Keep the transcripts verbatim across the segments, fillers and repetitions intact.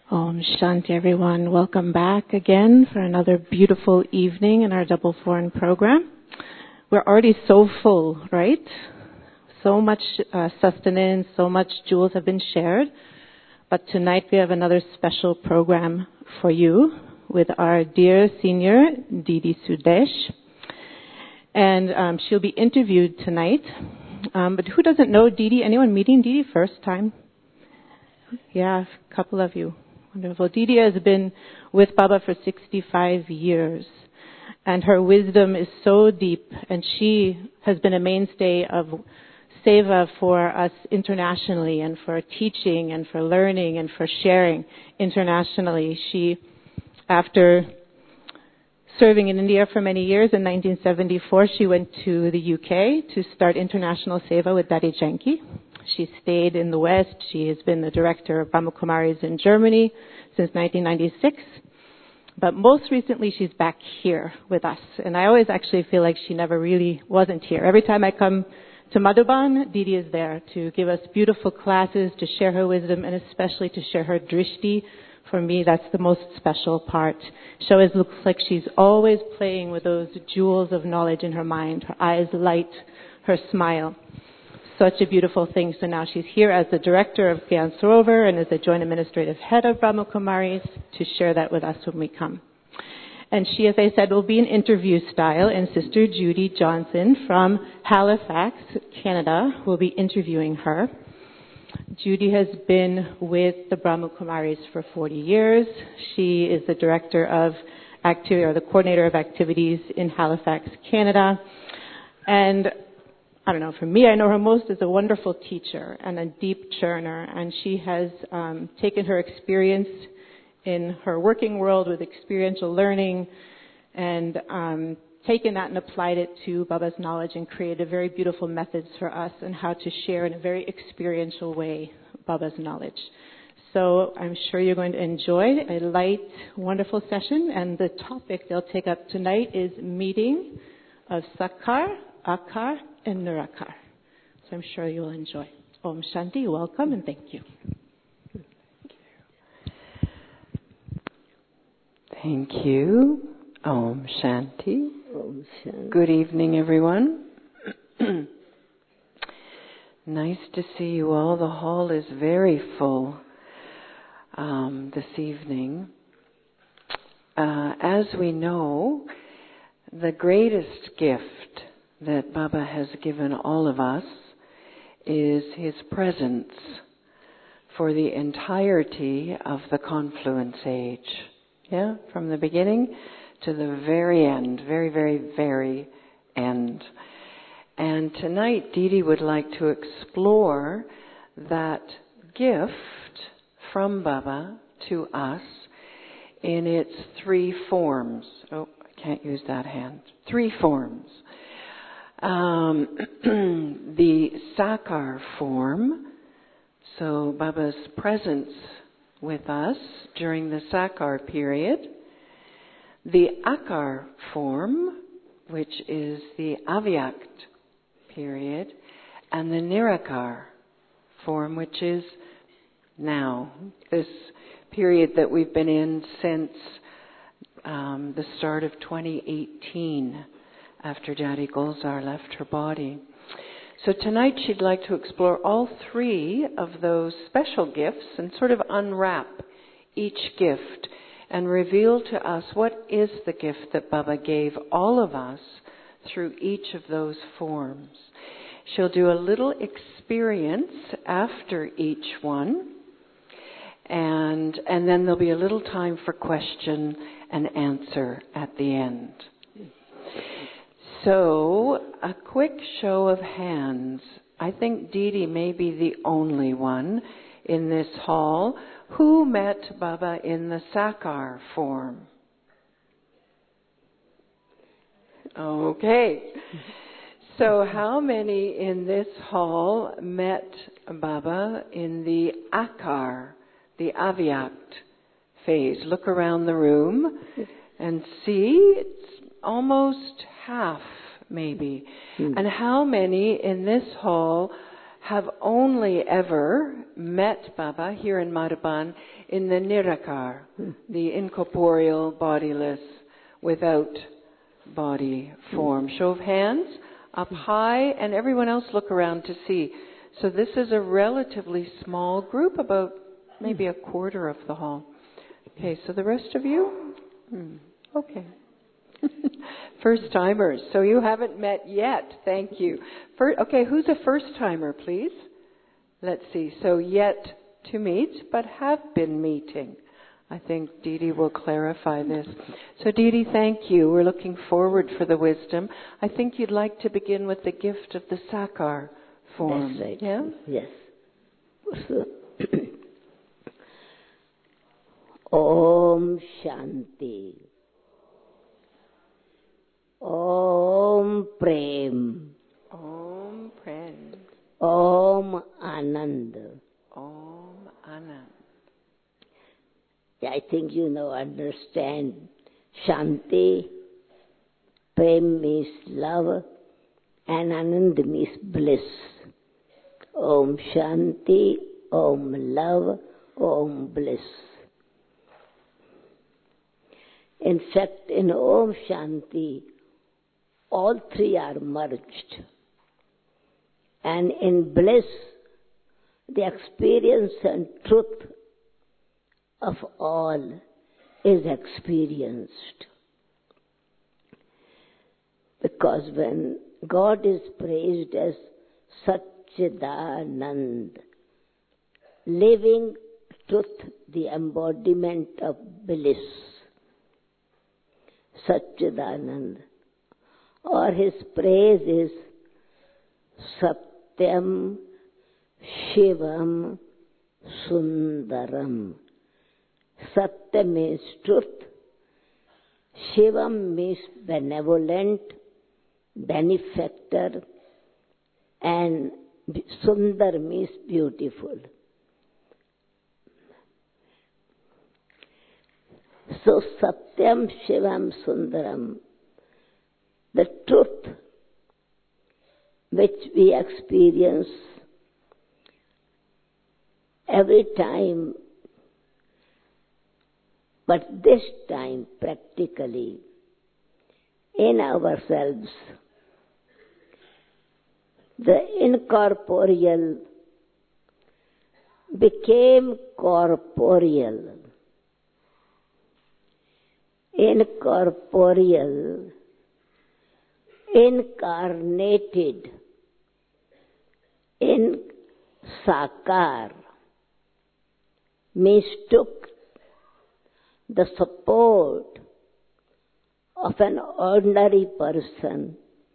Om Shanti, everyone. Welcome back again for another beautiful evening in our Double Foreign program. We're already so full, right? So much uh, sustenance, so much jewels have been shared. But tonight we have another special program for you with our dear senior, Didi Sudesh. And um, she'll be interviewed tonight. Um, but who doesn't know Didi? Anyone meeting Didi first time? Yeah, a couple of you. Wonderful. Didi has been with Baba for sixty-five years, and her wisdom is so deep, and she has been a mainstay of seva for us internationally, and for teaching, and for learning, and for sharing internationally. She, after serving in India for many years, in nineteen seventy-four, she went to the U K to start international seva with Daddy Janki. She stayed in the West. She has been the director of Brahma Kumaris in Germany since nineteen ninety-six. But most recently, she's back here with us. And I always actually feel like she never really wasn't here. Every time I come to Madhuban, Didi is there to give us beautiful classes, to share her wisdom, and especially to share her drishti. For me, that's the most special part. She always looks like she's always playing with those jewels of knowledge in her mind. Her eyes light, her smile. Such a beautiful thing. So now she's here as the director of Gyan Sarovar and as the joint administrative head of Brahma Kumaris to share that with us when we come. And she, as I said, will be an interview style, and Sister Judy Johnson from Halifax, Canada, will be interviewing her. Judy has been with the Brahma Kumaris for forty years. She is the director of activity, or the coordinator of activities in Halifax, Canada. And I don't know, for me, I know her most as a wonderful teacher and a deep churner, and she has um, taken her experience in her working world with experiential learning and um, taken that and applied it to Baba's knowledge and created very beautiful methods for us on how to share in a very experiential way Baba's knowledge. So I'm sure you're going to enjoy a light, wonderful session, and the topic they'll take up tonight is meeting of Sakar, Akar, and Nirakar. So I'm sure you'll enjoy. Om Shanti, welcome and thank you. Thank you. Om Shanti. Om Shanti. Good evening, everyone. Nice to see you all. The hall is very full um, this evening. Uh, as we know, the greatest gift that Baba has given all of us is his presence for the entirety of the confluence age. Yeah, from the beginning to the very end, very, very, very end. And tonight, Didi would like to explore that gift from Baba to us in its three forms. Oh, I can't use that hand. Three forms. Um, the Sakar form, so Baba's presence with us during the Sakar period. The Akar form, which is the Avyakt period. And the Nirakar form, which is now, this period that we've been in since um, the start of twenty eighteen. After Jati Gulzar left her body. So tonight she'd like to explore all three of those special gifts and sort of unwrap each gift and reveal to us what is the gift that Baba gave all of us through each of those forms. She'll do a little experience after each one, and, and then there'll be a little time for question and answer at the end. So, a quick show of hands. I think Didi may be the only one in this hall who met Baba in the Sakar form. Okay. So how many in this hall met Baba in the Akar, the Avyakt phase? Look around the room and see. It's almost half, maybe. Hmm. And how many in this hall have only ever met Baba here in Madhaban in the Nirakar, mm. the incorporeal, bodiless, without body form. Mm. Show of hands, up high, and everyone else look around to see. So this is a relatively small group, about maybe a quarter of the hall. Okay, so the rest of you? Hmm. Okay. First timers. So you haven't met yet. Thank you. First, okay, who's a first timer, please? Let's see. So yet to meet, but have been meeting. I think Dee Dee will clarify this. So Dee Dee, thank you. We're looking forward for the wisdom. I think you'd like to begin with the gift of the Sakar form. That's right. Yeah? Yes. Om Shanti. Om Prem. Om Prem. Om Anand. Om Anand. I think you know, understand. Shanti, Prem means love, and Anand means bliss. Om Shanti, Om love, Om bliss. In fact, in Om Shanti, all three are merged. And in bliss, the experience and truth of all is experienced. Because when God is praised as Satchidanand, living truth, the embodiment of bliss, Satchidanand, or his praise is Satyam Shivam Sundaram. Satya means truth, Shivam means benevolent, benefactor, and Sundar means beautiful. So Satyam Shivam Sundaram, the truth which we experience every time, but this time practically in ourselves, the incorporeal became corporeal. Incorporeal, incarnated in Sakar, mistook the support of an ordinary person,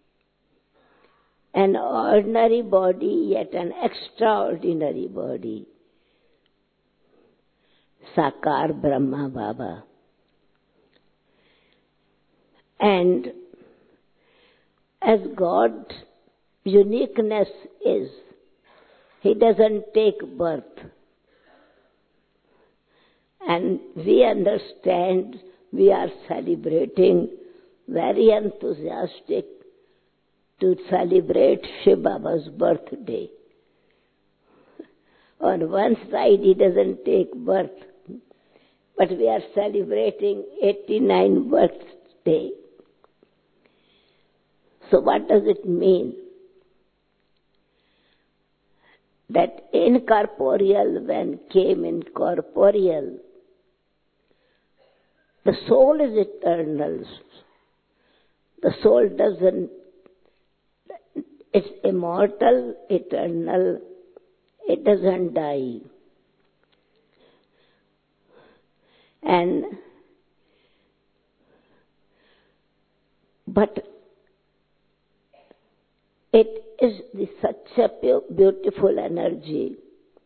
an ordinary body, yet an extraordinary body. Sakar Brahma Baba. And as God's uniqueness is, He doesn't take birth. And we understand, we are celebrating, very enthusiastic to celebrate Shiv Baba's birthday. On one side, he doesn't take birth, but we are celebrating eighty-ninth birthday. So what does it mean? That incorporeal when came incorporeal, the soul is eternal. The soul doesn't, it's immortal, eternal, it doesn't die. And, but it is the, such a beautiful energy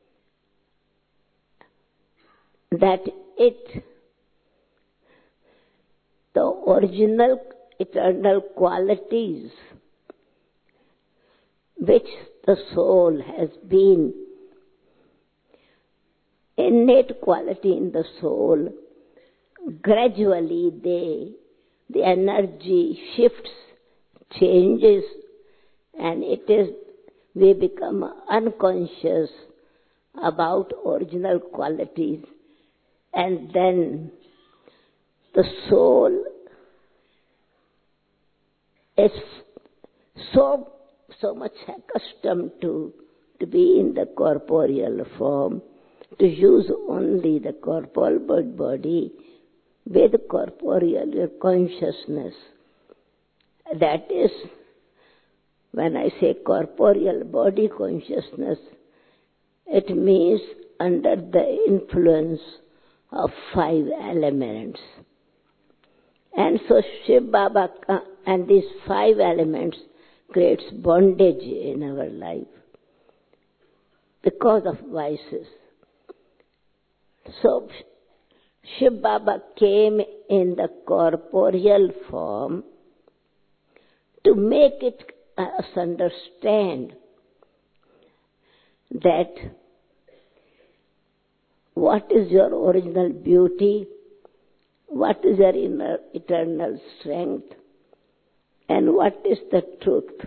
that it, the original eternal qualities which the soul has been, innate quality in the soul, gradually they, the energy shifts, changes, and it is we become unconscious about original qualities, and then the soul is so so much accustomed to, to be in the corporeal form, to use only the corporeal body with corporeal consciousness. That is, when I say corporeal body consciousness, it means under the influence of five elements. And so Shiv Baba and these five elements creates bondage in our life because of vices. So Shiv Baba came in the corporeal form to make it us understand that what is your original beauty, what is your inner eternal strength, and what is the truth.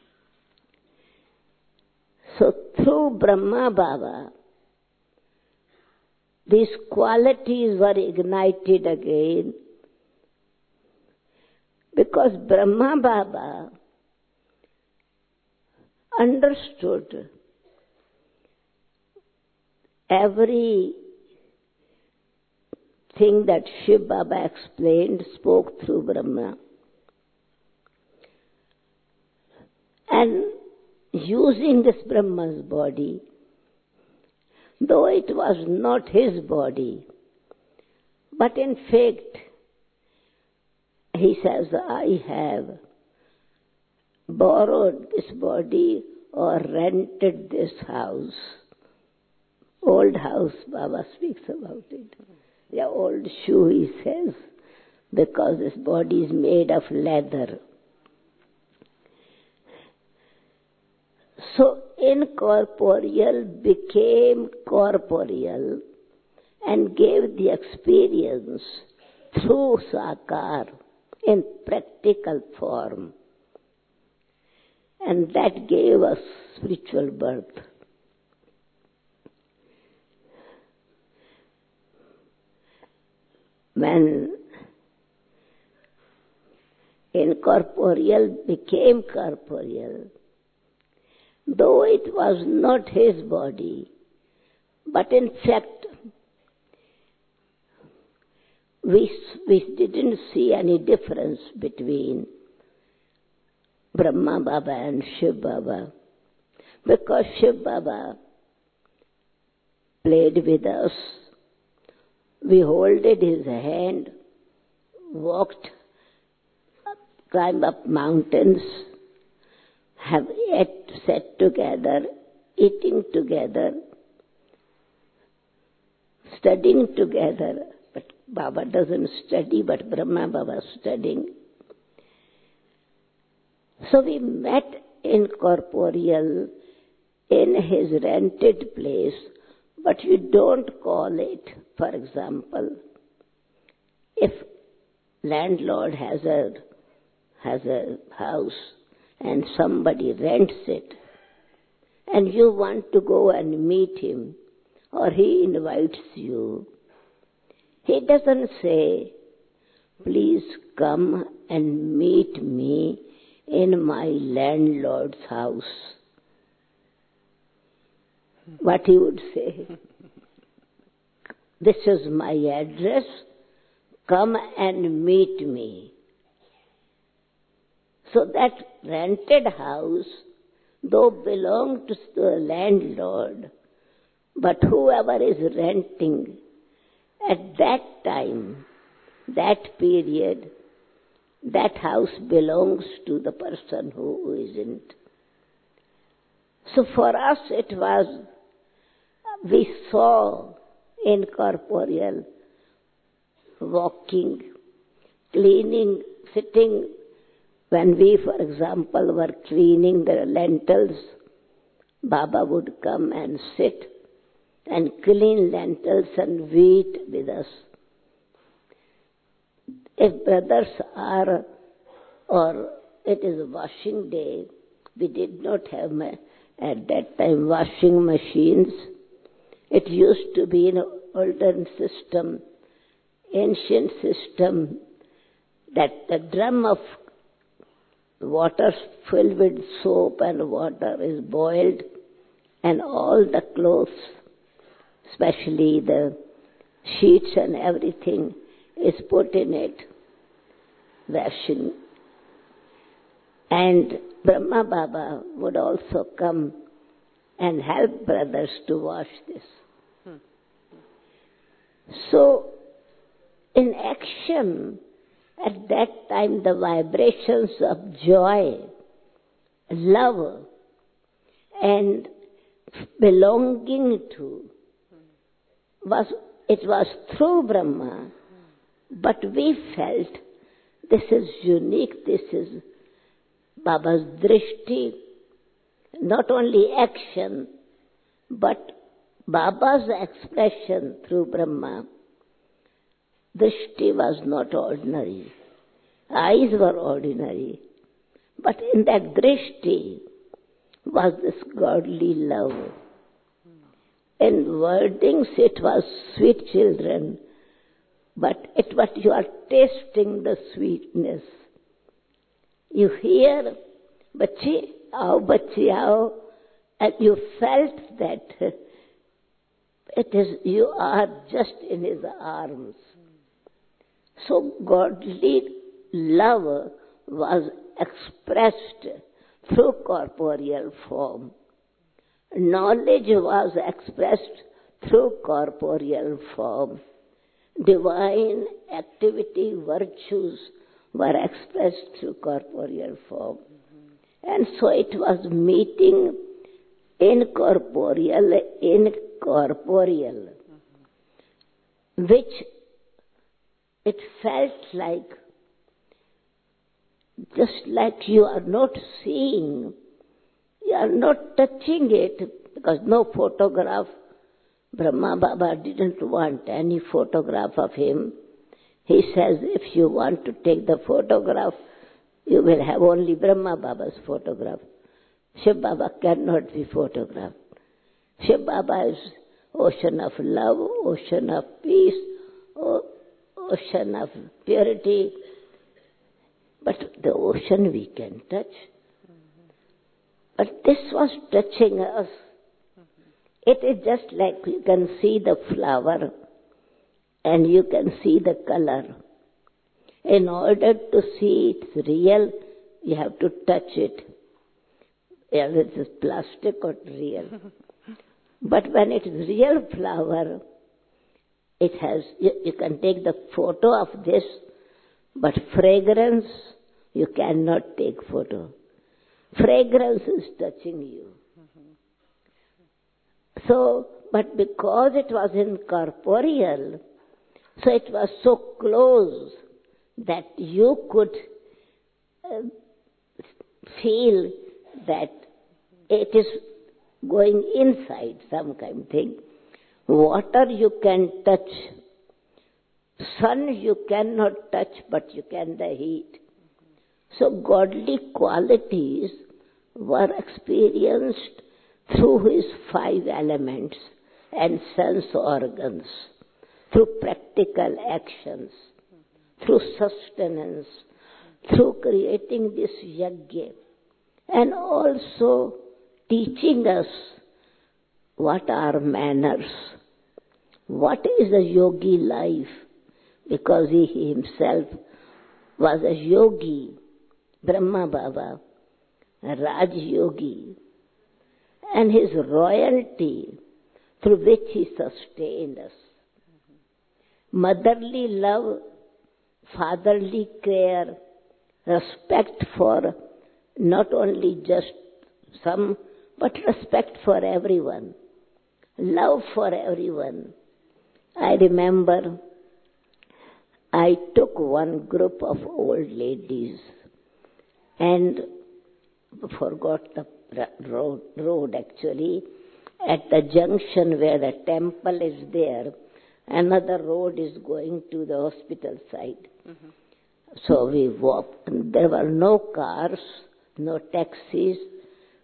So through Brahma Baba, these qualities were ignited again, because Brahma Baba understood every thing that Shiv Baba explained, spoke through Brahma. And using this Brahma's body, though it was not his body, but in fact, he says, I have borrowed this body or rented this house. Old house, Baba speaks about it. The old shoe, he says, because this body is made of leather. So incorporeal became corporeal and gave the experience through Sakar in practical form. And that gave us spiritual birth. When incorporeal became corporeal, though it was not his body, but in fact, we, we didn't see any difference between Brahma Baba and Shiv Baba, because Shiv Baba played with us. We holded his hand, walked, climbed up mountains, have ate, sat together, eating together, studying together. But Baba doesn't study, but Brahma Baba is studying. So we met in corporeal in his rented place, but you don't call it, for example, if landlord has a has a house and somebody rents it, and you want to go and meet him, or he invites you, he doesn't say, please come and meet me in my landlord's house. What he would say, this is my address, come and meet me. So that rented house, though belonged to the landlord, but whoever is renting, at that time, that period, that house belongs to the person who isn't. So for us it was, we saw incorporeal, walking, cleaning, sitting. When we, for example, were cleaning the lentils, Baba would come and sit and clean lentils and wheat with us. If brothers are, or it is a washing day, we did not have at that time washing machines. It used to be an olden system, ancient system, that the drum of water filled with soap and water is boiled, and all the clothes, especially the sheets and everything, is put in it, washing. And Brahma Baba would also come and help brothers to wash this. Hmm. So, in action, at that time the vibrations of joy, love, and belonging to, was it was through Brahma, but we felt this is unique, this is Baba's drishti, not only action, but Baba's expression through Brahma. Drishti was not ordinary. Eyes were ordinary. But in that drishti was this godly love. In wordings it was sweet children, but it was you are tasting the sweetness. You hear, Bachi, aao, Bachi, aao, and you felt that it is, you are just in his arms. So godly love was expressed through corporeal form. Knowledge was expressed through corporeal form. Divine activity, virtues were expressed through corporeal form. Mm-hmm. And so it was meeting incorporeal, incorporeal, mm-hmm. which it felt like, just like you are not seeing, you are not touching it, because no photograph, Brahma Baba didn't want any photograph of him. He says, if you want to take the photograph, you will have only Brahma Baba's photograph. Shiv Baba cannot be photographed. Shiv Baba is ocean of love, ocean of peace, ocean of purity. But the ocean we can touch. But this was touching us. It is just like you can see the flower and you can see the color. In order to see it's real, you have to touch it. Whether it is plastic or real. But when it is real flower, it has, you, you can take the photo of this, but fragrance, you cannot take photo. Fragrance is touching you. So, but because it was incorporeal, so it was so close that you could uh, feel that it is going inside some kind of thing. Water you can touch. Sun you cannot touch, but you can the heat. So godly qualities were experienced through his five elements and sense organs, through practical actions, through sustenance, through creating this yajna, and also teaching us what are manners, what is a yogi life, because he himself was a yogi, Brahma Baba, a Raj Yogi, and his royalty through which he sustained us. Motherly love, fatherly care, respect for not only just some, but respect for everyone, love for everyone. I remember I took one group of old ladies and forgot the road, road actually. At the junction where the temple is there, another road is going to the hospital side. Mm-hmm. So we walked. There were no cars, no taxis,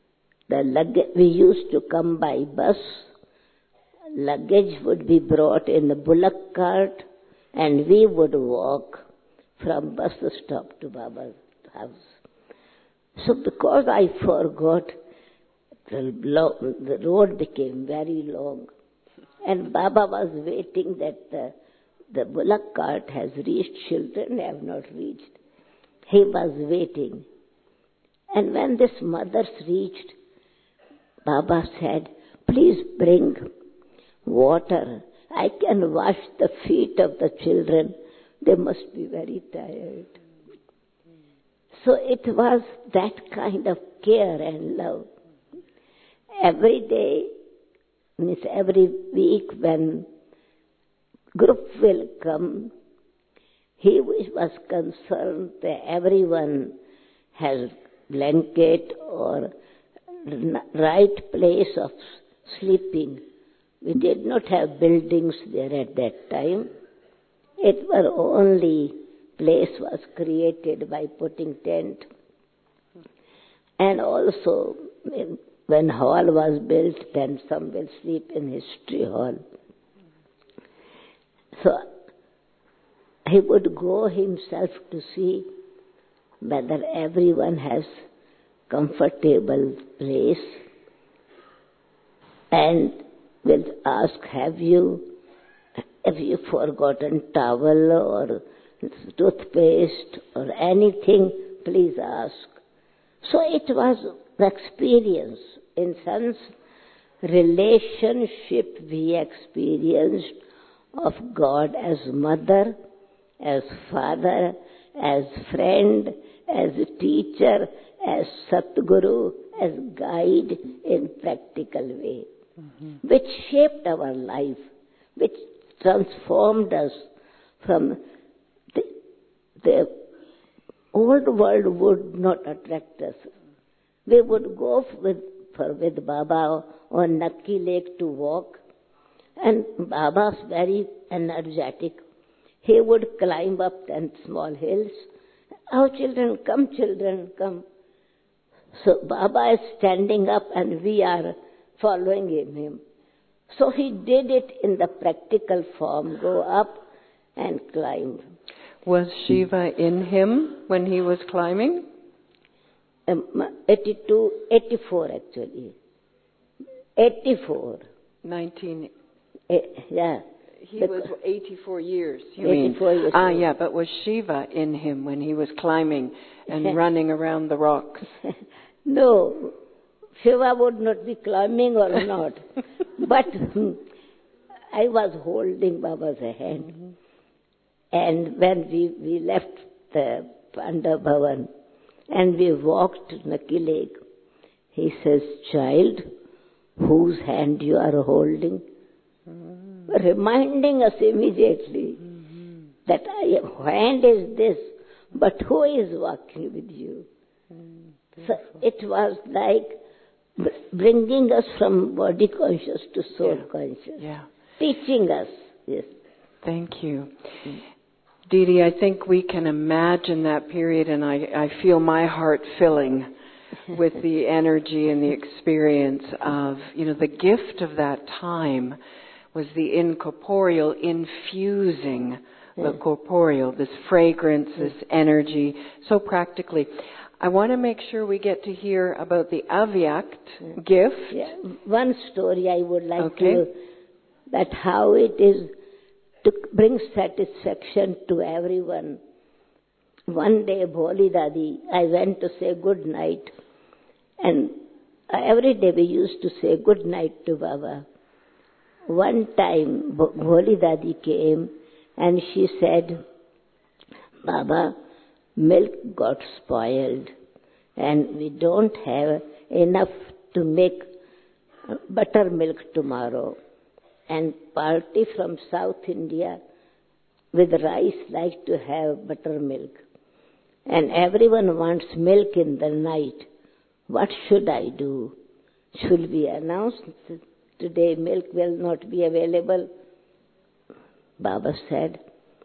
the luggage, we used to come by bus. Luggage would be brought in a bullock cart, and we would walk from bus stop to Baba's house. So because I forgot, the, lo- the road became very long, and Baba was waiting that the, the bullock cart has reached, children have not reached. He was waiting. And when this mothers reached, Baba said, please bring water. I can wash the feet of the children. They must be very tired. So it was that kind of care and love. Every day, means every week when group will come, he was concerned that everyone has blanket or right place of sleeping. We did not have buildings there at that time. It was only place was created by putting tent. And also, when hall was built, then some will sleep in history hall. So he would go himself to see whether everyone has comfortable place, and will ask, have you, have you forgotten towel or toothpaste or anything, please ask. So it was the experience, in sense, relationship we experienced of God as mother, as father, as friend, as teacher, as Satguru, as guide in practical way, mm-hmm. which shaped our life, which transformed us from the, the old world would not attract us. We would go with, for, with Baba on Nakki Lake to walk, and Baba's very energetic. He would climb up ten small hills. Oh, children, come, children, come. So Baba is standing up and we are following him. So he did it in the practical form, go up and climb. Was Shiva in him when he was climbing? Um, eighty-two, eighty-four actually. eighty-four. Nineteen. Eh, yeah. He was eighty-four years, you eighty-four mean? years Ah, old. yeah, but was Shiva in him when he was climbing and running around the rocks? No, Shiva would not be climbing or not. But I was holding Baba's hand. Mm-hmm. And when we, we left the Panda Bhavan and we walked to Nakki Lake, he says, child, whose hand you are holding? Mm-hmm. Reminding us immediately mm-hmm. that hand is this, but who is walking with you? Mm-hmm. So it was like bringing us from body conscious to soul yeah. conscious. Yeah. Teaching us. Yes. Thank you. Mm-hmm. Didi, I think we can imagine that period, and I, I feel my heart filling with the energy and the experience of, you know, the gift of that time was the incorporeal infusing the corporeal, this fragrance, this energy, so practically. I want to make sure we get to hear about the Avyakt gift. Yeah. One story I would like okay. to, that how it is to bring satisfaction to everyone. One day, Bholi Dadi, I went to say good night, and every day we used to say good night to Baba. One time, Bholi Dadi came and she said, Baba, milk got spoiled and we don't have enough to make buttermilk tomorrow. And party from South India with rice like to have buttermilk. And everyone wants milk in the night. What should I do? Should we announce today milk will not be available? Baba said,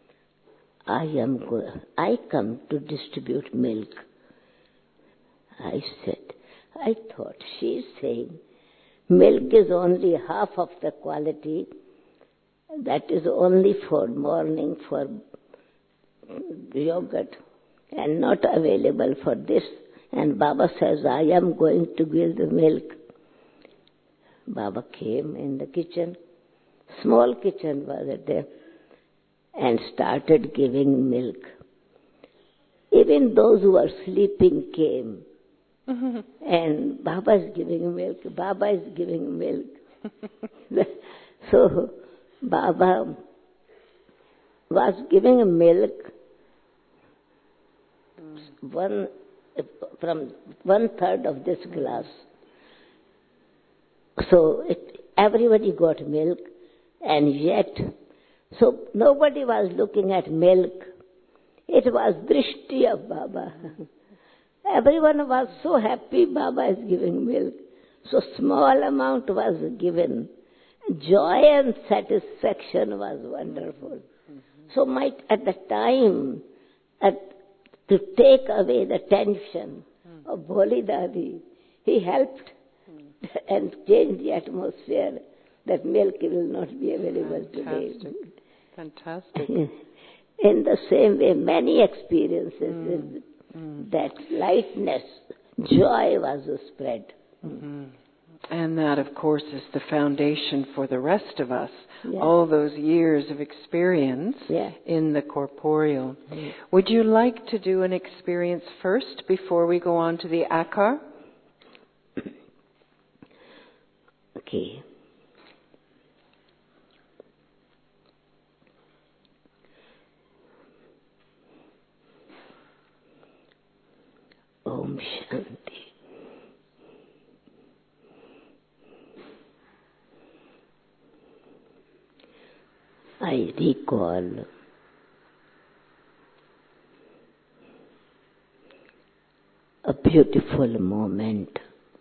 I am go- I come to distribute milk. I said, I thought, she's saying milk is only half of the quality. That is only for morning, for yogurt, and not available for this. And Baba says, I am going to give the milk. Baba came in the kitchen, small kitchen was there, and started giving milk. Even those who were sleeping came. And Baba is giving milk, Baba is giving milk. So Baba was giving milk one from one third of this glass. So it, everybody got milk, and yet, so nobody was looking at milk. It was drishti of Baba. Everyone was so happy Baba is giving milk. So small amount was given. Joy and satisfaction was wonderful. Mm-hmm. So my, at the time, at, to take away the tension mm. of Bholi Dadi, he helped mm. and changed the atmosphere that milk will not be available Fantastic. today. Fantastic. In the same way, many experiences mm. with mm. that lightness, joy was spread. Mm-hmm. And that, of course, is the foundation for the rest of us. Yeah. All those years of experience yeah. in the corporeal. Mm. Would you like to do an experience first before we go on to the akar? Okay. Om Shanti. I recall a beautiful moment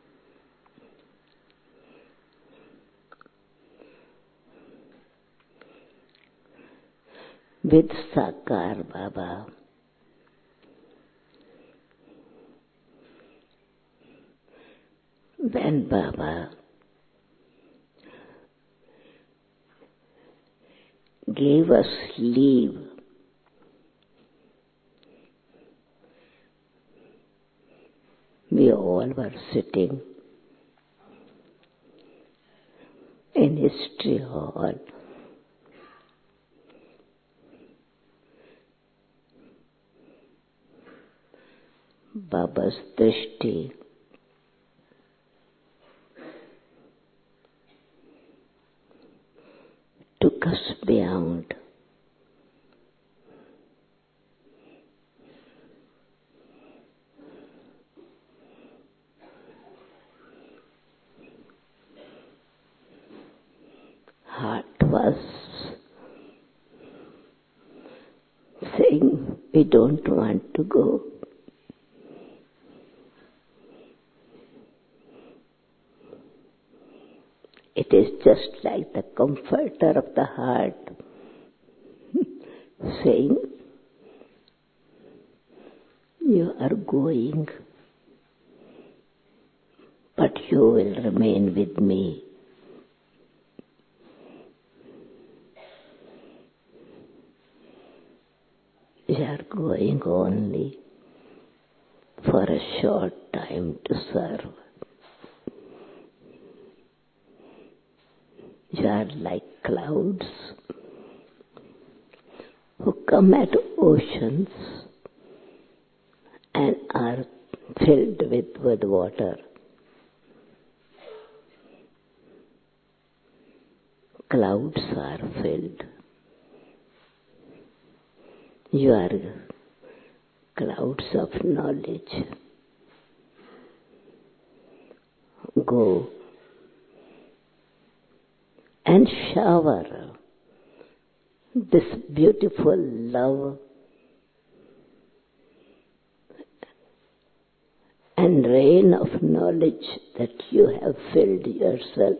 with Sakar Baba. When Baba gave us leave we all were sitting in History Hall. Baba's drishti took us beyond. Heart was saying, we don't want to go. It is just like the comforter of the heart saying, you are going, but you will remain with me. You are going only for a short time to serve. You are like clouds who come at oceans and are filled with, with water. Clouds are filled. You are clouds of knowledge. Go and shower this beautiful love and rain of knowledge that you have filled yourself.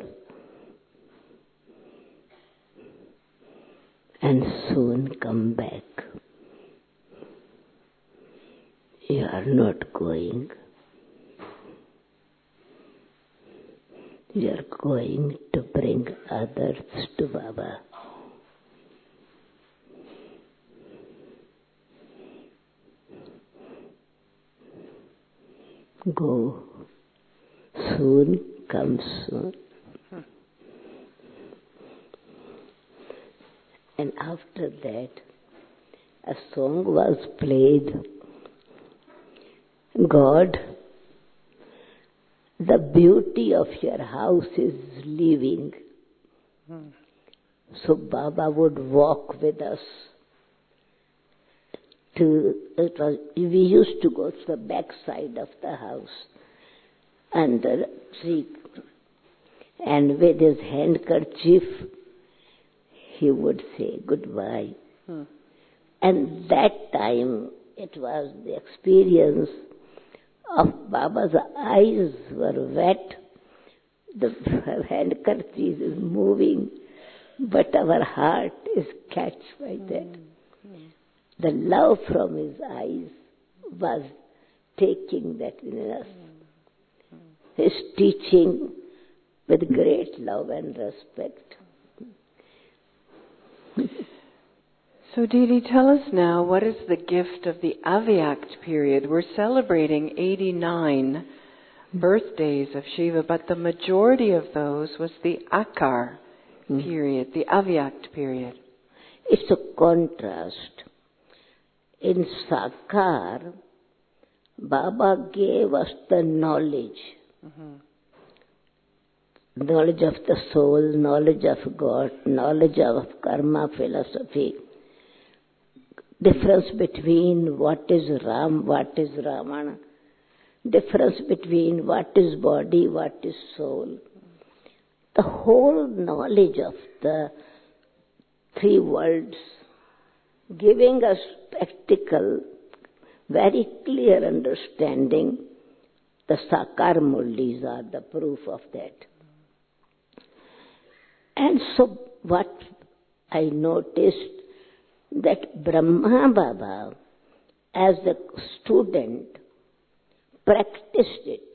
And soon come back. You are not going. you are going to bring others to Baba. Go soon, come soon. And after that, a song was played. God, the beauty of your house is leaving. Hmm. So Baba would walk with us. To, it was, we used to go to the back side of the house and the tree, and with his handkerchief he would say goodbye. Hmm. And that time it was the experience of Baba's eyes were wet, the handkerchief is moving, but our heart is catched by that. Hmm. The love from his eyes was taking that in us. His teaching with great love and respect. So Didi, tell us now, what is the gift of the Avyakt period? We're celebrating eighty-nine birthdays of Shiva, but the majority of those was the Akar period, the Avyakt period. It's a contrast. In Sakar, Baba gave us the knowledge. Mm-hmm. Knowledge of the soul, knowledge of God, knowledge of karma philosophy. Difference between what is Ram, what is Ramana. Difference between what is body, what is soul. The whole knowledge of the three worlds, giving us practical, very clear understanding. The Sakar Murlis are the proof of that. And so what I noticed, that Brahma Baba, as a student, practiced it.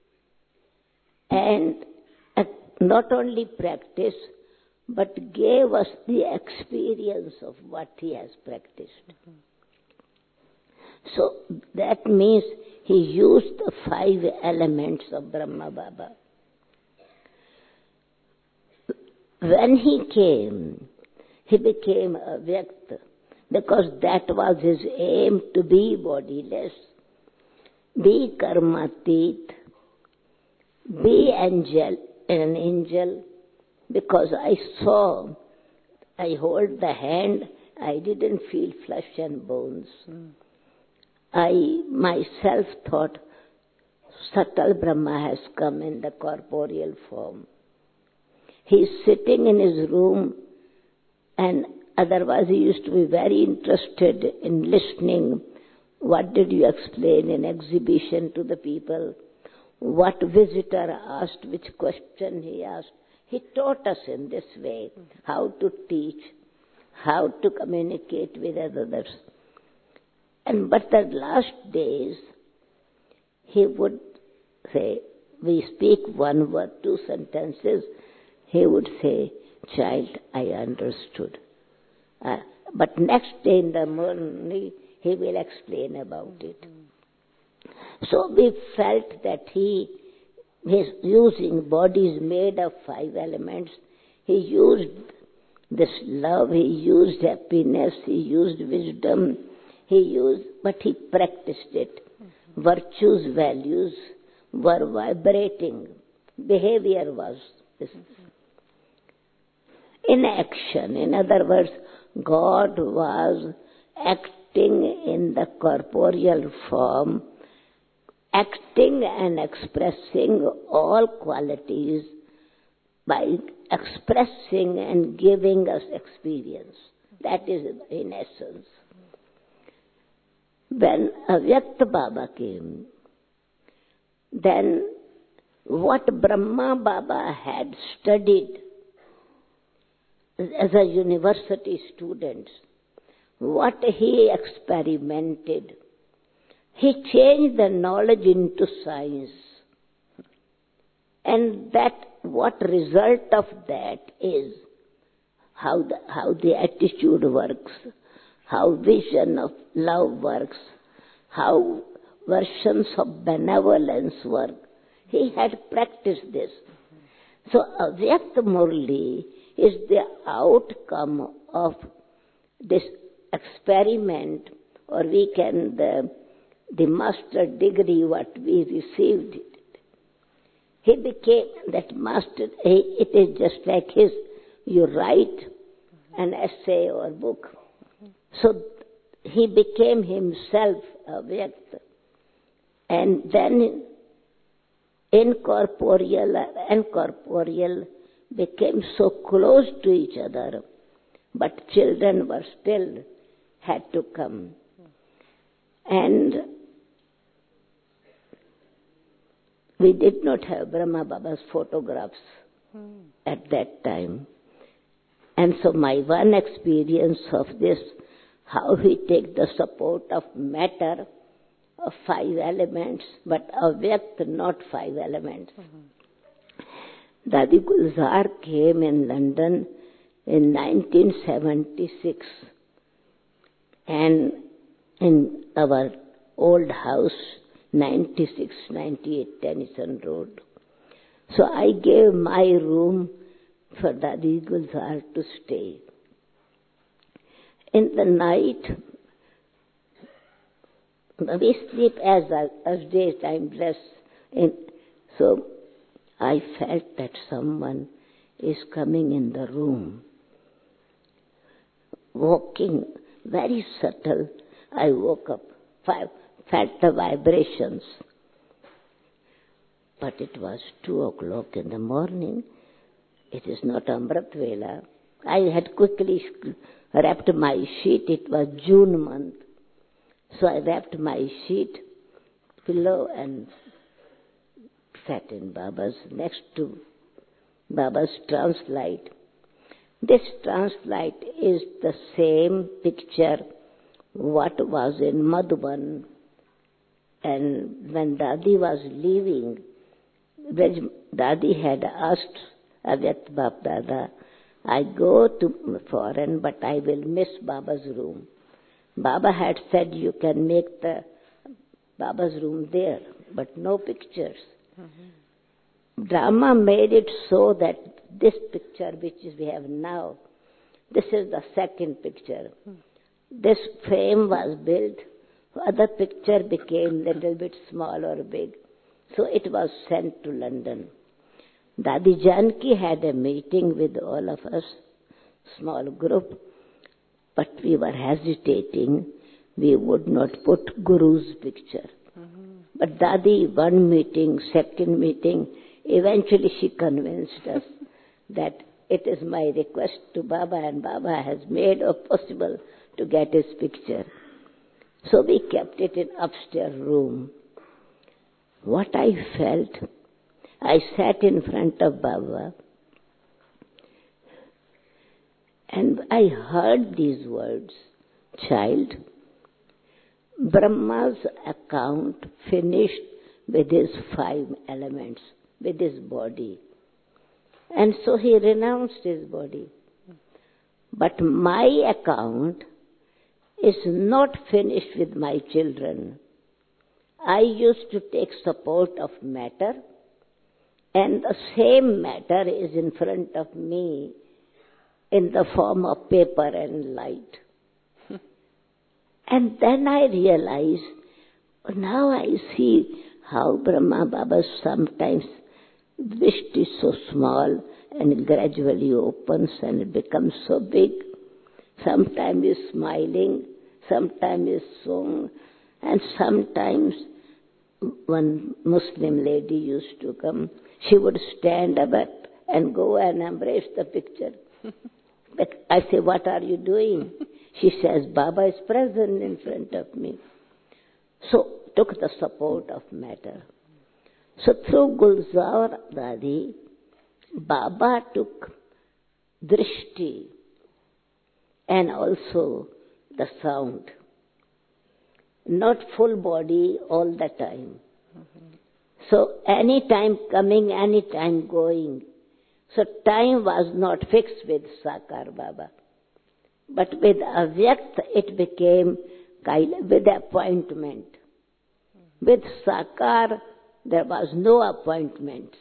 And not only practiced, but gave us the experience of what he has practiced. Mm-hmm. So that means he used the five elements of Brahma Baba. When he came, he became a Vyakt, because that was his aim, to be bodiless, be karmatit, be angel, an angel. Because I saw, I hold the hand, I didn't feel flesh and bones. Mm. I myself thought subtle Brahma has come in the corporeal form. He's sitting in his room, and otherwise he used to be very interested in listening. What did you explain in exhibition to the people? What visitor asked, which question he asked. He taught us in this way how to teach, how to communicate with others. And but the last days, he would say, we speak one word, two sentences, he would say, child, I understood. Uh, but next day in the morning, he will explain about it. So we felt that he He's using bodies made of five elements. He used this love, he used happiness, he used wisdom, he used, but he practiced it. Mm-hmm. Virtues, values were vibrating. Behavior was this. Mm-hmm. In action. In other words, God was acting in the corporeal form, acting and expressing all qualities by expressing and giving us experience. That is in essence. When Avyakt Baba came, then what Brahma Baba had studied as a university student, what he experimented, he changed the knowledge into science. And that, what result of that is how the, how the attitude works, how vision of love works, how versions of benevolence work. He had practiced this. So Avyakt Murli is the outcome of this experiment, or we can, the, the master degree what we received. He became that master. He, it is just like his, you write an essay or book. So he became himself Avyakt. And then incorporeal and corporeal became so close to each other, but children were still had to come. And we did not have Brahma Baba's photographs hmm. at that time. And so my one experience of this, how we take the support of matter, of five elements, but Avyakt, not five elements. Mm-hmm. Dadi Gulzar came in London in nineteen seventy-six, and in our old house, ninety-six ninety-eight Tennyson Road. So I gave my room for Dadi Gulzar to stay. In the night, we sleep as as daytime dress. In, so I felt that someone is coming in the room, walking very subtle. I woke up, felt the vibrations. But it was two o'clock in the morning. It is not Amrit Vela. I had quickly wrapped my sheet. It was June month. So I wrapped my sheet, pillow, and sat in Baba's, next to Baba's translight. This translight is the same picture what was in Madhuban. And when Dadi was leaving, Dadi had asked Avyakt Bap Dada, I go to foreign, but I will miss Baba's room. Baba had said you can make the Baba's room there, but no pictures. Mm-hmm. Drama made it so that this picture which we have now, this is the second picture. Mm. This frame was built, other picture became little bit small or big. So it was sent to London. Dadi Janki had a meeting with all of us, small group. But we were hesitating. We would not put Guru's picture. Mm-hmm. But Dadi, one meeting, second meeting, eventually she convinced us that it is my request to Baba, and Baba has made it possible to get his picture. So we kept it in upstairs room. What I felt, I sat in front of Baba, and I heard these words, child, Brahma's account finished with his five elements, with his body. And so he renounced his body. But my account is not finished with my children. I used to take support of matter, and the same matter is in front of me in the form of paper and light. And then I realized, now I see how Brahma Baba sometimes wrist is so small and gradually opens and it becomes so big. Sometimes is smiling, sometimes is sung, and sometimes one Muslim lady used to come. She would stand up and go and embrace the picture. But I say, what are you doing? She says, Baba is present in front of me. So took the support of matter. So through Gulzar Dadi, Baba took drishti and also the sound. Not full body all the time. Mm-hmm. So any time coming, any time going. So time was not fixed with Sakar Baba. But with Avyakt it became with appointment. With Sakar there was no appointments.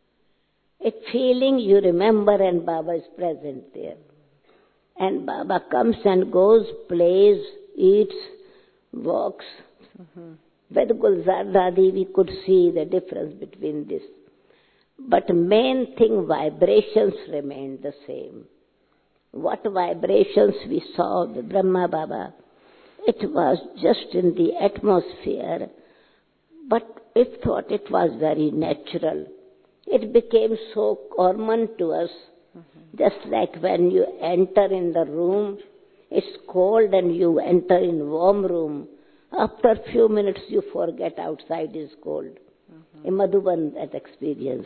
A feeling you remember and Baba is present there. And Baba comes and goes, plays, eats, walks. Mm-hmm. With Gulzar Dadi we could see the difference between this. But main thing, vibrations remained the same. What vibrations we saw with Brahma Baba? It was just in the atmosphere, but we thought it was very natural. It became so common to us, mm-hmm. just like when you enter in the room, it's cold and you enter in warm room. After a few minutes you forget outside is cold. Mm-hmm. In Madhuban that experience.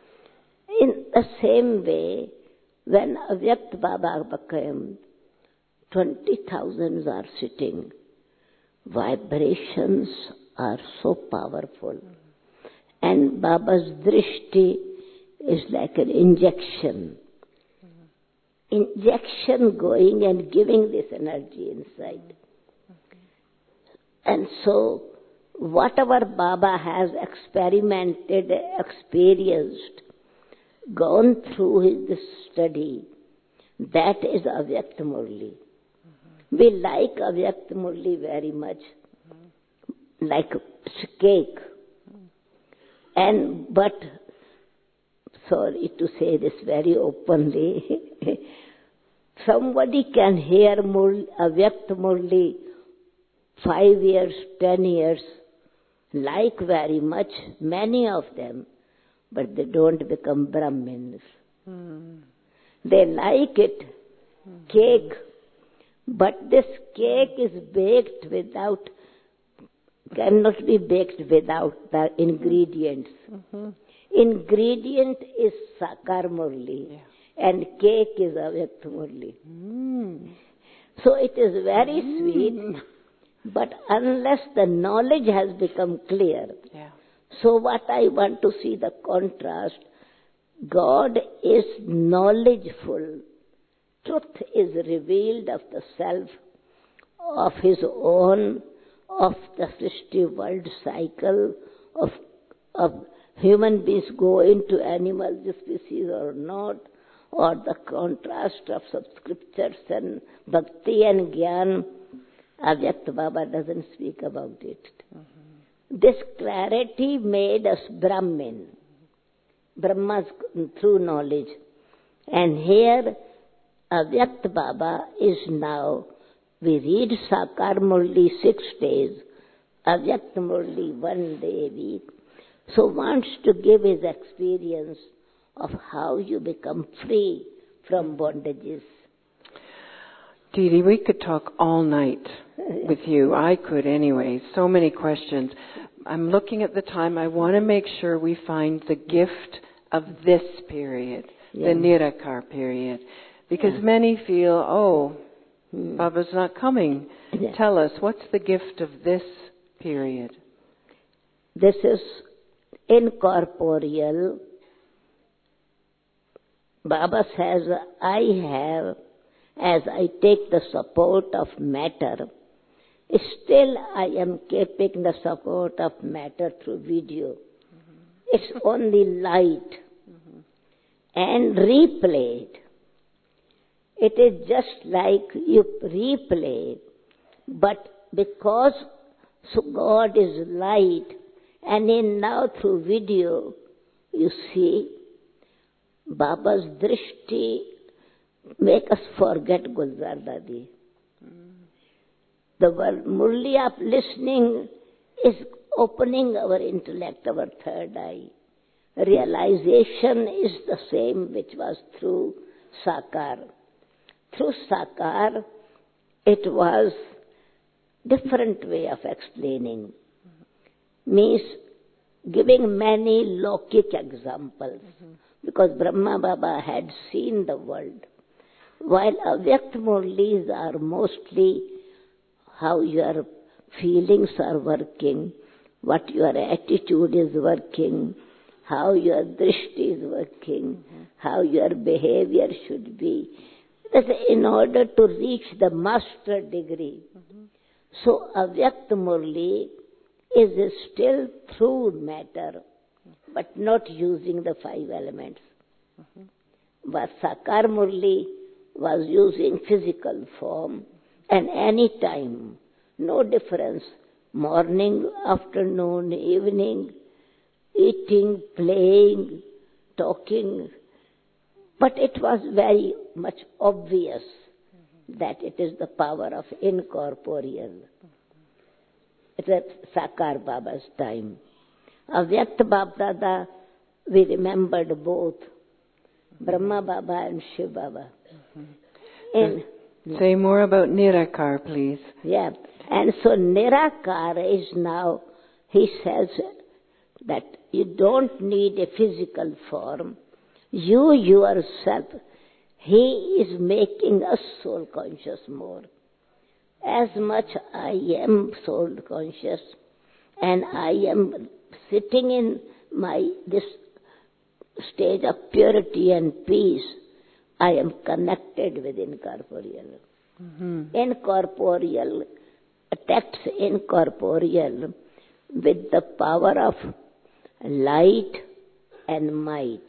In the same way, when Avyakt Baba came, twenty thousands are sitting. Vibrations are so powerful. Mm-hmm. And Baba's drishti is like an injection. Mm-hmm. Injection going and giving this energy inside. Mm-hmm. And so, whatever Baba has experimented, experienced, gone through his study, that is Avyakt Murli. Mm-hmm. We like Avyakt Murli very much, mm-hmm. like cake. Mm-hmm. And, but, sorry to say this very openly, somebody can hear Murli, Avyakt Murli five years, ten years, like very much, many of them, but they don't become Brahmins. Mm. They like it, mm. cake, but this cake is baked without, cannot be baked without the ingredients. Mm-hmm. Ingredient is Sakar Murli, yeah. and cake is Avyakt Murli. Mm. So it is very mm. sweet, but unless the knowledge has become clear, yeah. So what I want to see the contrast, God is knowledgeful. Truth is revealed of the self, of his own, of the Srishti world cycle, of, of human beings go into animal species or not, or the contrast of some scriptures and bhakti and jnana. Avyakt Baba doesn't speak about it. Mm-hmm. This clarity made us Brahmin, Brahma's true knowledge. And here, Avyakt Baba is now, we read Sakar Murli six days, Avyakt Murli one day a week. So wants to give his experience of how you become free from bondages. Didi, we could talk all night with you. I could anyway. So many questions. I'm looking at the time. I want to make sure we find the gift of this period, yeah. the Nirakar period. Because yeah. many feel, oh, hmm. Baba's not coming. Yeah. Tell us, what's the gift of this period? This is incorporeal. Baba says, I have, as I take the support of matter, still I am keeping the support of matter through video. Mm-hmm. It's only light mm-hmm. and replayed. It is just like you replay, but because so God is light, and in now through video, you see, Baba's drishti make us forget Gulzar Dadi. Mm. The word Murli of listening is opening our intellect, our third eye. Realization is the same which was through Sakar. Through Sakar, it was different way of explaining. Mm-hmm. Means giving many Lokik examples. Mm-hmm. Because Brahma Baba had seen the world. While Avyakt Murlis are mostly how your feelings are working, what your attitude is working, how your drishti is working, mm-hmm. how your behavior should be. That's in order to reach the master degree. Mm-hmm. So Avyakt Murli is still through matter, but not using the five elements. Mm-hmm. But Sakar Murli was using physical form, and any time, no difference, morning, afternoon, evening, eating, playing, talking. But it was very much obvious mm-hmm. that it is the power of incorporeal. Mm-hmm. It was Sakar Baba's time. Avyakt Baba, we remembered both, mm-hmm. Brahma Baba and Shiv Baba. Mm-hmm. And say more about Nirakar, please. Yeah. And so Nirakar is now, he says that you don't need a physical form. You yourself, he is making us soul conscious more. As much I am soul conscious, and I am sitting in my this stage of purity and peace, I am connected with incorporeal. Mm-hmm. Incorporeal attacks incorporeal with the power of light and might.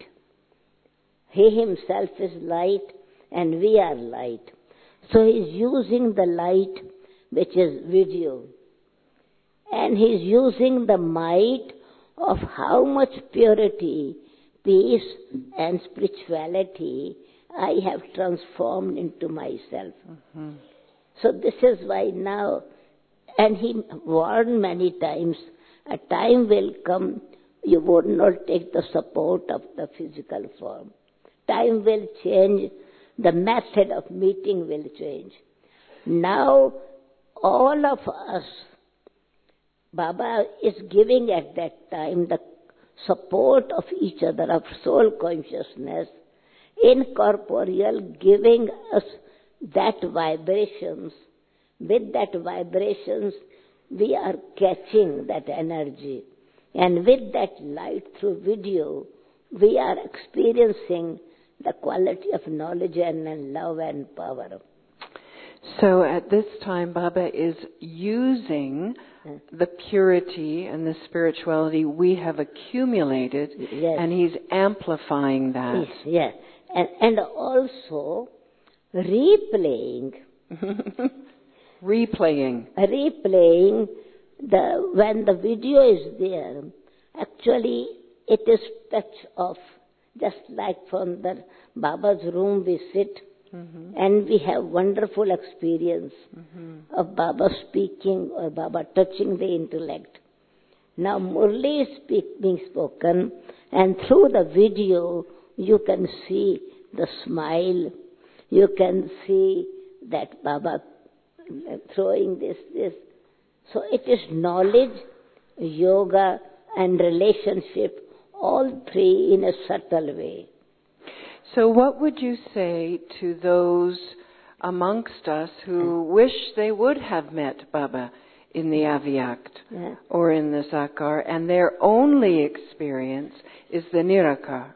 He himself is light and we are light. So he is using the light, which is video. And he is using the might of how much purity, peace and spirituality I have transformed into myself. Mm-hmm. So this is why now, and he warned many times, a time will come you would not take the support of the physical form. Time will change, the method of meeting will change. Now, all of us, Baba is giving at that time the support of each other, of soul consciousness, incorporeal, giving us that vibrations. With that vibrations, we are catching that energy. And with that light through video, we are experiencing the quality of knowledge and love and power. So at this time, Baba is using the purity and the spirituality we have accumulated, yes. and he's amplifying that. Yes, yes. And, and also replaying. replaying. Replaying the when the video is there. Actually, it is touch off. Just like from the Baba's room we sit, mm-hmm. and we have wonderful experience mm-hmm. of Baba speaking or Baba touching the intellect. Now Murli is speak, being spoken, and through the video you can see the smile, you can see that Baba throwing this, this. So it is knowledge, yoga and relationship, all three in a subtle way. So what would you say to those amongst us who yeah. wish they would have met Baba in the Avyakt yeah. or in the Sakar, and their only experience is the Nirakar?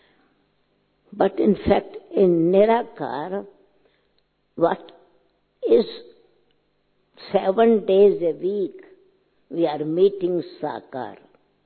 But in fact, in Nirakar, what is seven days a week, we are meeting Sakar.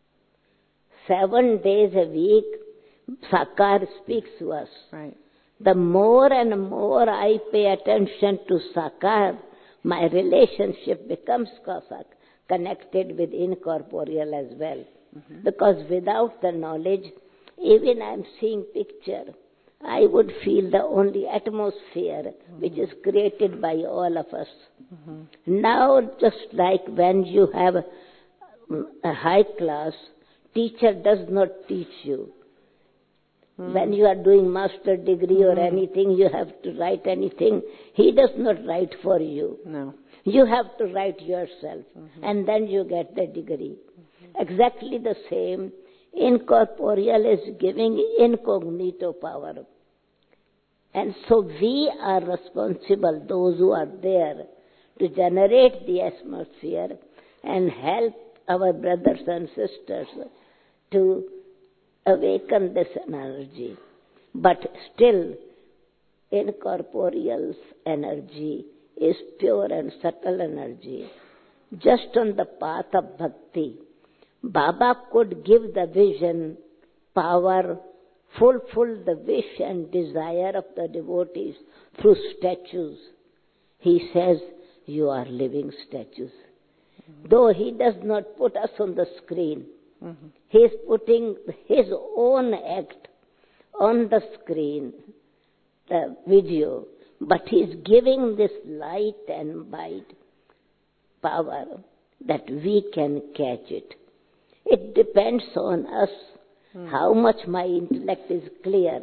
Seven days a week, Sakar speaks to us. Right. The more and more I pay attention to Sakar, my relationship becomes connected with incorporeal as well. Mm-hmm. Because without the knowledge, even I am seeing picture, I would feel the only atmosphere mm-hmm. which is created by all of us. Mm-hmm. Now, just like when you have a high class, teacher does not teach you. Mm. When you are doing master degree mm. or anything, you have to write anything. He does not write for you. No. You have to write yourself, mm-hmm. and then you get the degree. Mm-hmm. Exactly the same, incorporeal is giving incognito power. And so we are responsible, those who are there, to generate the atmosphere and help our brothers and sisters to awaken this energy. But still, incorporeal energy is pure and subtle energy. Just on the path of bhakti, Baba could give the vision, power, fulfill the wish and desire of the devotees through statues. He says, you are living statues. Mm-hmm. Though he does not put us on the screen, mm-hmm. he is putting his own act on the screen, the video, but he is giving this light and might, power, that we can catch it. It depends on us mm. how much my intellect is clear.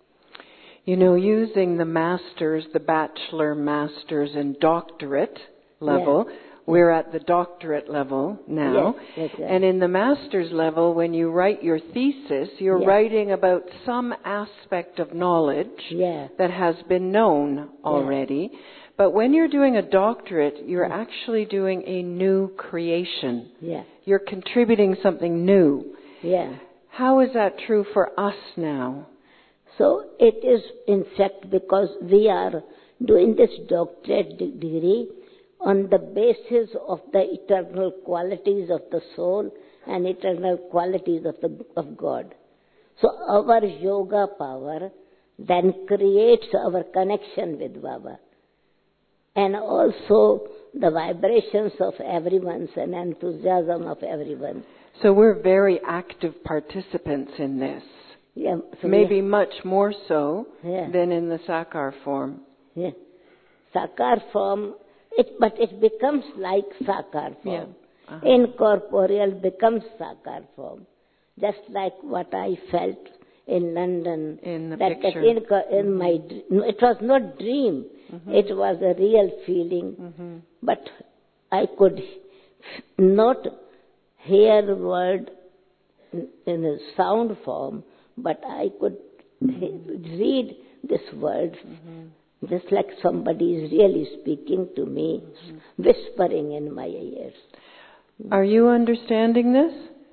You know, using the masters, the bachelor, masters, and doctorate level, yeah. we're at the doctorate level now. Yes, yes, and in the master's level, when you write your thesis, you're yes. writing about some aspect of knowledge yeah. that has been known already. Yeah. But when you're doing a doctorate, you're yeah. actually doing a new creation. Yeah. You're contributing something new. Yeah. How is that true for us now? So it is, in fact, because we are doing this doctorate degree on the basis of the eternal qualities of the soul and eternal qualities of the of God. So our yoga power then creates our connection with Baba. And also the vibrations of everyone's and enthusiasm of everyone. So we're very active participants in this. Yeah, so Maybe yeah. much more so yeah. than in the Sakar form. Yeah. Sakar form, it, but it becomes like Sakar form. Yeah. Uh-huh. Incorporeal becomes Sakar form. Just like what I felt in London. In the that, picture. That in, in mm-hmm. my, it was not dream. Mm-hmm. It was a real feeling. Mm-hmm. But I could not hear the word in a sound form, but I could read this word mm-hmm. just like somebody is really speaking to me, mm-hmm. whispering in my ears. Are you understanding this?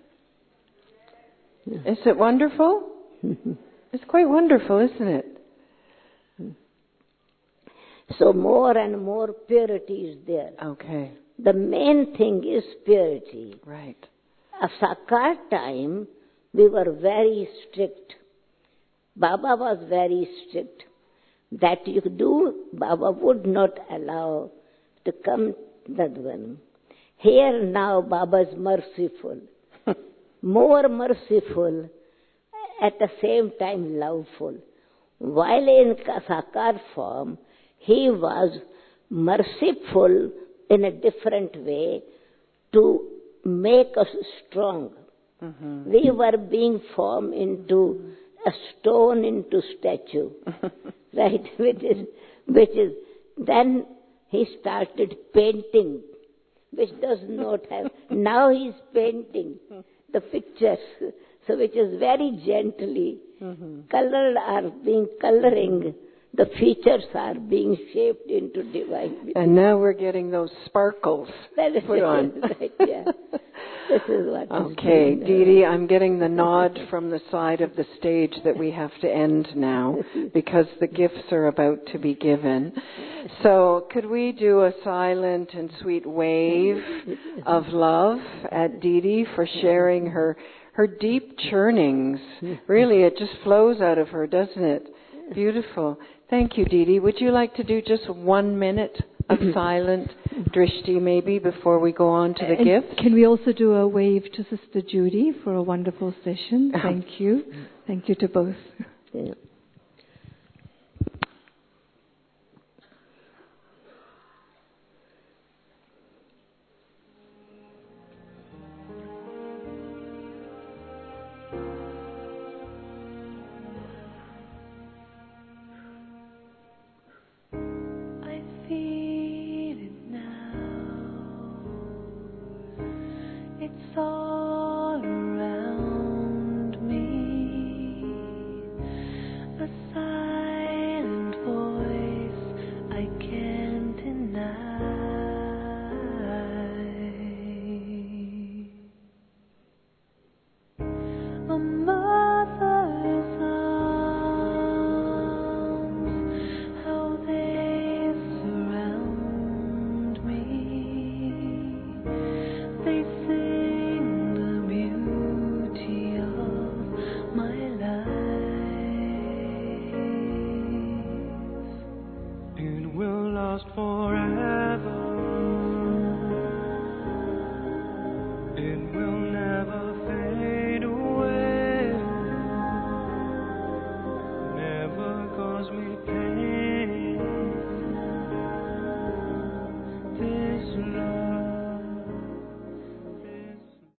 Yeah. Is it wonderful? It's quite wonderful, isn't it? So more and more purity is there. Okay. The main thing is purity. Right. At Sakar time, we were very strict. Baba was very strict. That you do, Baba would not allow to come that one. Here now, Baba is merciful. More merciful, at the same time loveful. While in Sakar form, he was merciful in a different way to make us strong. Mm-hmm. We were being formed into a stone into statue, right? Which is, which is. Then he started painting, which does not have. Now he is painting the pictures, so which is very gently. Mm-hmm. Color are being coloring. The features are being shaped into divine beauty. And now we're getting those sparkles that is put on. Right, yeah. This is what okay, is Dee Dee, I'm getting the nod from the side of the stage that we have to end now because the gifts are about to be given. So could we do a silent and sweet wave of love at Dee Dee for sharing her, her deep churnings. Really, it just flows out of her, doesn't it? Beautiful. Thank you, Dee Dee. Would you like to do just one minute of silent drishti maybe before we go on to the and gift? Can we also do a wave to Sister Judy for a wonderful session? Thank you. Thank you to both. Yeah.